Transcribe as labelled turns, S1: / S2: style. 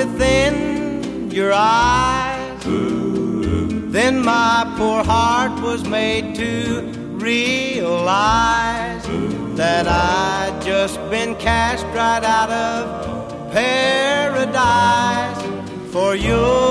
S1: within your eyes. Then my poor heart was made to realize that I'd just been cast right out of paradise. For your